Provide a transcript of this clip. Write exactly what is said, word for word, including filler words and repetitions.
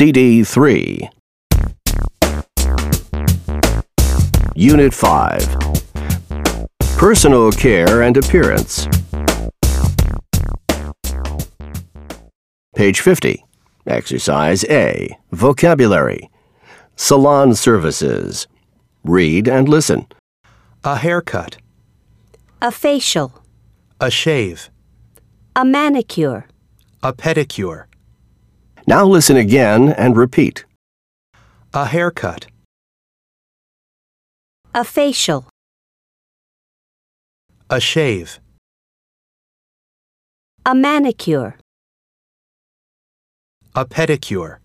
C D three. Unit five. Personal Care and Appearance. Page fifty. Exercise A. Vocabulary. Salon services. Read and listen. A haircut. A facial. A shave. A manicure. A pedicure. Now listen again and repeat. A haircut. A facial. A shave. A manicure. A pedicure.